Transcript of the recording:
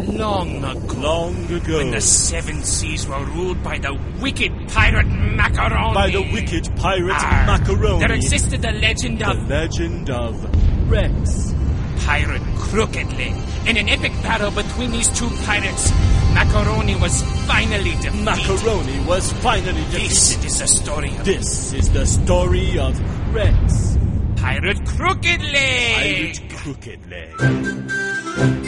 Long ago. Long ago. When the seven seas were ruled by the wicked pirate Macaroni. By the wicked pirate Macaroni. There existed the legend of... The legend of Rex. Pirate Crooked Leg. In an epic battle between these two pirates, Macaroni was finally defeated. Macaroni was finally defeated. This is the story of... This is the story of Rex. Pirate Crooked Leg. Pirate Crooked Leg.